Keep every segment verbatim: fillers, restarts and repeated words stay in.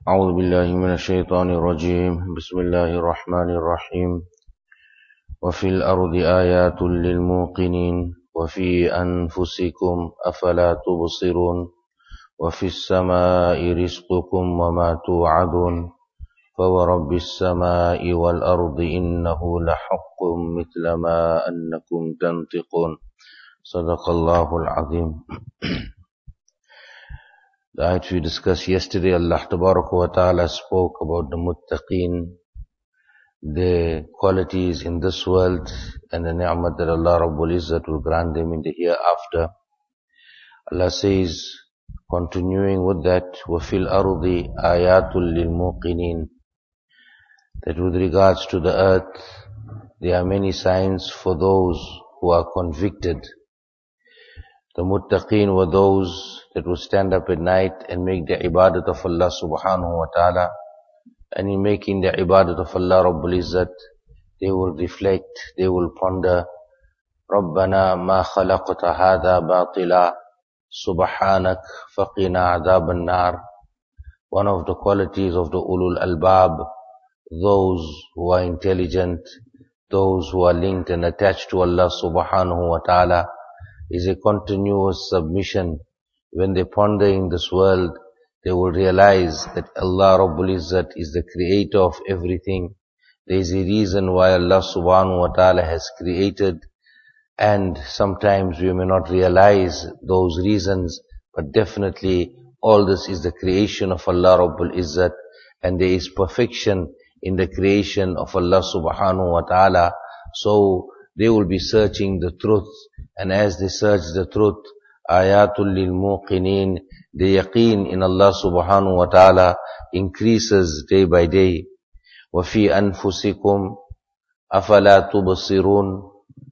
أعوذ بالله من الشيطان الرجيم بسم الله الرحمن الرحيم وفي الأرض آيات للموقنين وفي أنفسكم أفلا تبصرون وفي السماء رزقكم وما توعدون فورب السماء والأرض إنه لحق مثل ما أنكم تنطقون صدق الله العظيم. The ayat we discussed yesterday, Allah Tabaraka wa Ta'ala spoke about the muttaqeen, the qualities in this world and the ni'mat that Allah Rabbul Izzat will grant them in the hereafter. Allah says, continuing with that, وَفِي الْأَرْضِ آيَاتٌ لِلْمُوقِنِينَ, that with regards to the earth, there are many signs for those who are convicted. The muttaqeen were those that will stand up at night and make the ibadat of Allah subhanahu wa ta'ala. And in making the ibadat of Allah Rabbul Izzat, they will reflect, they will ponder, رَبَّنَا مَا خَلَقْتَ هَذَا بَاطِلًا سُبْحَانَكَ فَقِنَا عَذَابَ النَّارِ. One of the qualities of the ulul albab, those who are intelligent, those who are linked and attached to Allah subhanahu wa ta'ala, is a continuous submission. When they ponder in this world, they will realize that Allah Rabbul Izzat is the creator of everything. There is a reason why Allah subhanahu wa ta'ala has created, and sometimes we may not realize those reasons, but definitely all this is the creation of Allah Rabbul Izzat, and there is perfection in the creation of Allah subhanahu wa ta'ala. So they will be searching the truth, and as they search the truth, ayatul lil muqinin, the yaqeen in Allah subhanahu wa ta'ala increases day by day. Wa fi anfusikum afala tubsirun.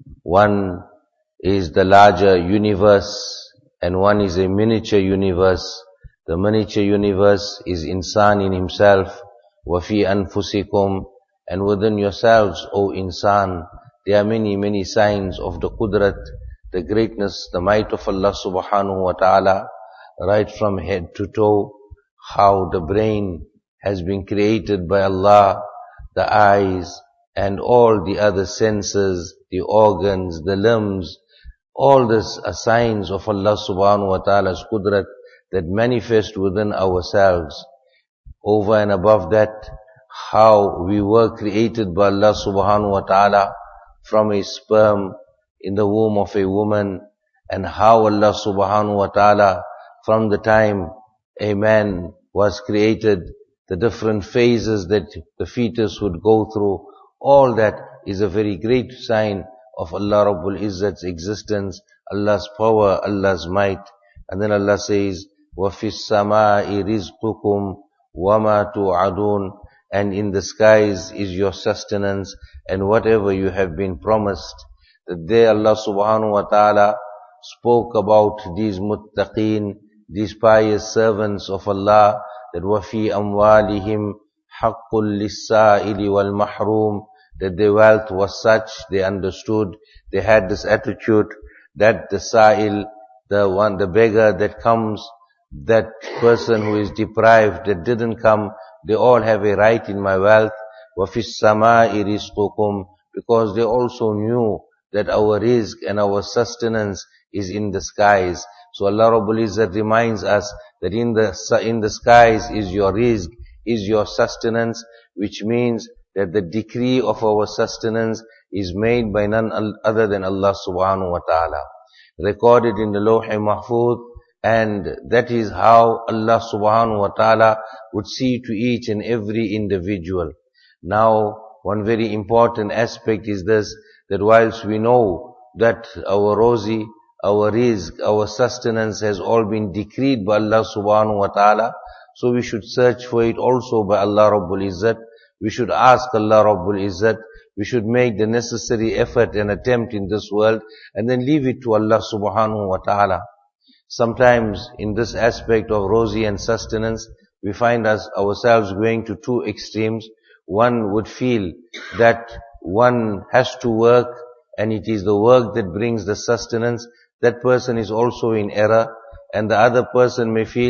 One is the larger universe and one is a miniature universe. The miniature universe is insan in himself. Wa fi anfusikum, and within yourselves, O insan, there are many, many signs of the qudrat, the greatness, the might of Allah subhanahu wa ta'ala, right from head to toe, how the brain has been created by Allah, the eyes, and all the other senses, the organs, the limbs. All this are signs of Allah subhanahu wa ta'ala's qudrat that manifest within ourselves. Over and above that, how we were created by Allah subhanahu wa ta'ala from a sperm in the womb of a woman, and how Allah subhanahu wa ta'ala, from the time a man was created, the different phases that the fetus would go through, all that is a very great sign of Allah Rabbul Izzat's existence, Allah's power, Allah's might. And then Allah says, وَفِي السَّمَاءِ رِزْقُكُمْ وَمَا تُوعَدُونَ, and in the skies is your sustenance and whatever you have been promised. That there Allah subhanahu wa ta'ala spoke about these muttaqeen, these pious servants of Allah, that وَفِي أَمْوَالِهِمْ حَقٌّ لِلسَّائِلِ وَالْمَحْرُومِ, that their wealth was such, they understood, they had this attitude, that the sa'il, the one, the beggar that comes, that person who is deprived, that didn't come, they all have a right in my wealth. وَفِي السَّمَاءِ رِزْقُكُمْ, because they also knew that our rizq and our sustenance is in the skies. So Allah Rabbul Izzat reminds us that in the in the skies is your rizq, is your sustenance, which means that the decree of our sustenance is made by none other than Allah subhanahu wa ta'ala, recorded in the Lawh Mahfuz. And that is how Allah subhanahu wa ta'ala would see to each and every individual. Now, one very important aspect is this, that whilst we know that our rozi, our rizq, our sustenance has all been decreed by Allah subhanahu wa ta'ala, so we should search for it also by Allah Rabbul Izzat. We should ask Allah Rabbul Izzat. We should make the necessary effort and attempt in this world, and then leave it to Allah subhanahu wa ta'ala. Sometimes in this aspect of rozi and sustenance, we find us ourselves going to two extremes. One would feel that one has to work and it is the work that brings the sustenance. That person is also in error. And the other person may feel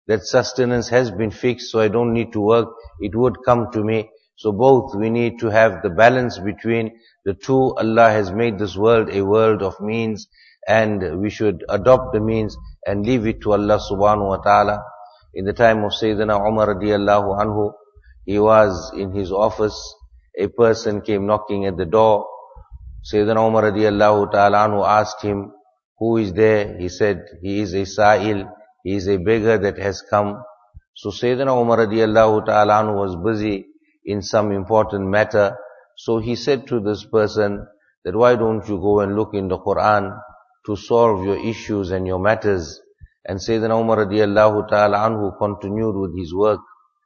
that sustenance has been fixed, so I don't need to work, it would come to me. So both we need to have the balance between the two. Allah has made this world a world of means, and we should adopt the means and leave it to Allah subhanahu wa ta'ala. In the time of Sayyidina Umar radiallahu anhu, he was in his office, a person came knocking at the door. Sayyidina Umar radiallahu ta'ala anhu asked him, who is there? He said, he is a sa'il, he is a beggar that has come. So Sayyidina Umar radiallahu ta'ala anhu was busy in some important matter. So he said to this person that why don't you go and look in the Quran to solve your issues and your matters. And Sayyidina Umar radiallahu ta'ala anhu continued with his work.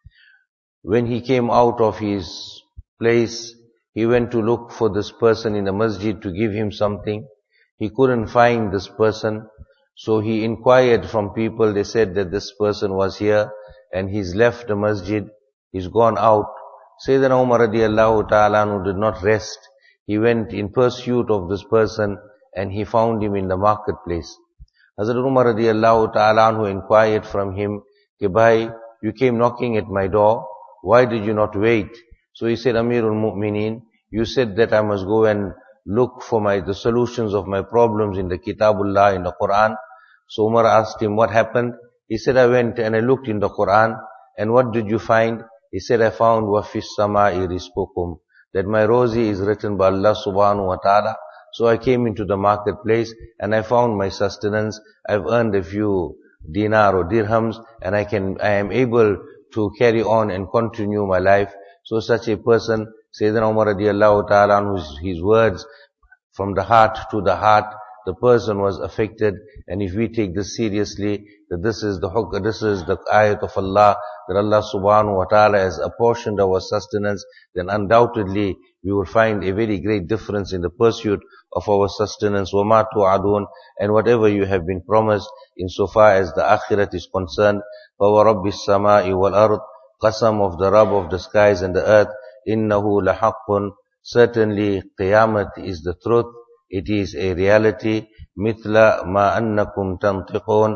When he came out of his place, he went to look for this person in the masjid to give him something. He couldn't find this person. So he inquired from people. They said that this person was here and he's left the masjid. He's gone out. Sayyidina Umar radiallahu ta'ala anhu did not rest. He went in pursuit of this person and he found him in the marketplace. Hazrat Umar radiallahu ta'ala anhu inquired from him, Ke bhai, you came knocking at my door, why did you not wait? So he said, Amirul Mu'mineen, you said that I must go and look for my the solutions of my problems in the Kitabullah, in the Quran. So Umar asked him, what happened? He said, I went and I looked in the Quran, and what did you find? He said, I found wa fis sama'i rizqukum, that my rozi is written by Allah subhanahu wa ta'ala. So I came into the marketplace and I found my sustenance. I've earned a few dinar or dirhams, and I can, I am able to carry on and continue my life. So such a person, Sayyidina Umar radiallahu ta'ala anhu, his words from the heart to the heart, the person was affected. And if we take this seriously, that this is the hukm, this is the ayat of Allah, that Allah subhanahu wa ta'ala has apportioned our sustenance, then undoubtedly we will find a very great difference in the pursuit of our sustenance. وَمَا تُوعَدُونَ, and whatever you have been promised insofar as the akhirat is concerned. فَوَرَبِّ السَّمَاءِ وَالْأَرْضِ, qasam of the Rabb of the skies and the earth. إِنَّهُ لَحَقٌّ, certainly Qiyamah is the truth, it is a reality. مِثْلَ مَا أَنَّكُمْ تَنْطِقُونَ,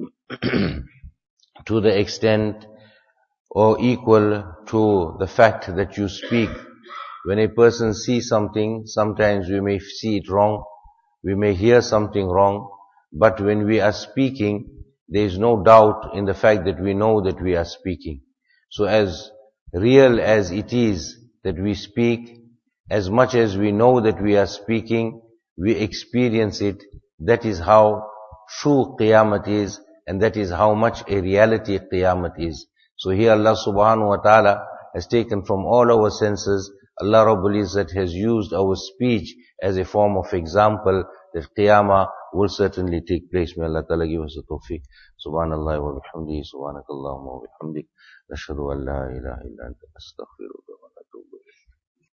to the extent or equal to the fact that you speak. When a person sees something, sometimes we may see it wrong, we may hear something wrong, but when we are speaking, there is no doubt in the fact that we know that we are speaking. So as real as it is that we speak, as much as we know that we are speaking, we experience it. That is how true Qiyamah is, and that is how much a reality Qiyamah is. So here Allah subhanahu wa ta'ala has taken from all our senses. Allah Rabbul Izzat has used our speech as a form of example that Qiyamah will certainly take place. May Allah Ta'ala give us the tawfiq. Subhanallah wa bihamdihi, subhanakallahumma wa bihamdik, nashhadu an la ilaha illa anta astaghfiruka.